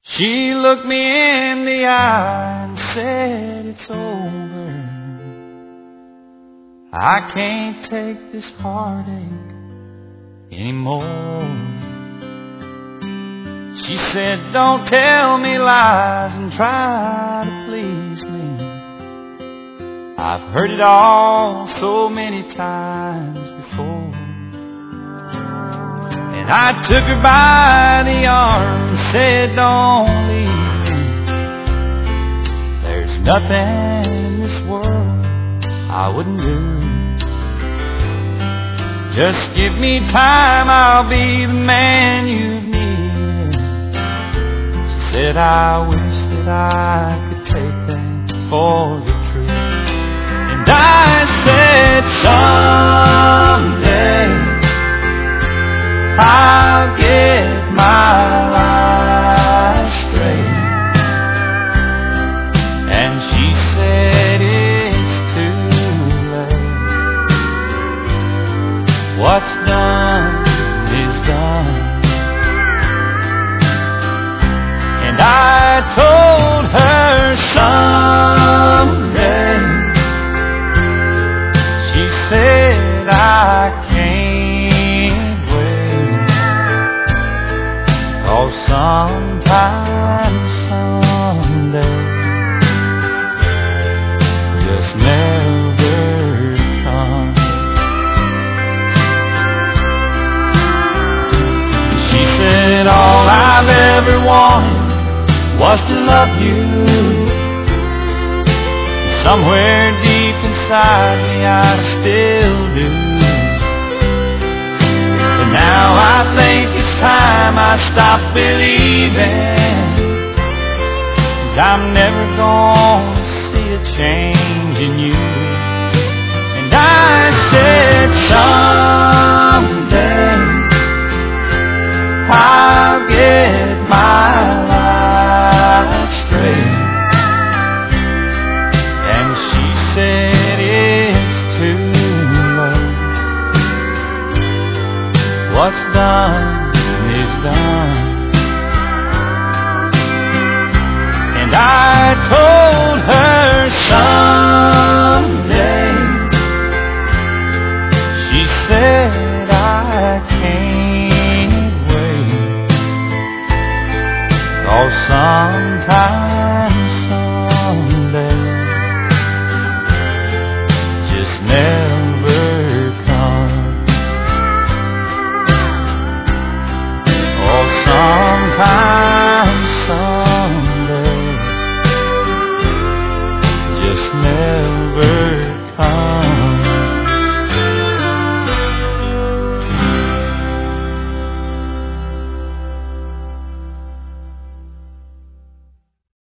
She looked me in the eye and said, it's over. I can't take this heartache anymore. She said, don't tell me lies and try to please me. I've heard it all so many times before. And I took her by the arm and said, don't leave me. There's nothing in this world I wouldn't do. Just give me time, I'll be the man you've needed. She said, I wish that I could take that for the truth. And I said, someday I'll get my life straight. And she said, it's too late. What's done is done. And I told her someday. She said, I can't wait. 'Cause sometime, someday just never comes. She said, all I've ever wanted was to love you. Somewhere deep inside me I still do. But now I think it's time I stop believing. 'Cause I'm never gonna see a change in you. And I said, someday I'll get my life straight. And she said, it's too late. What's done is done. And I told her someday. She said, I can't wait. 'Cause sometime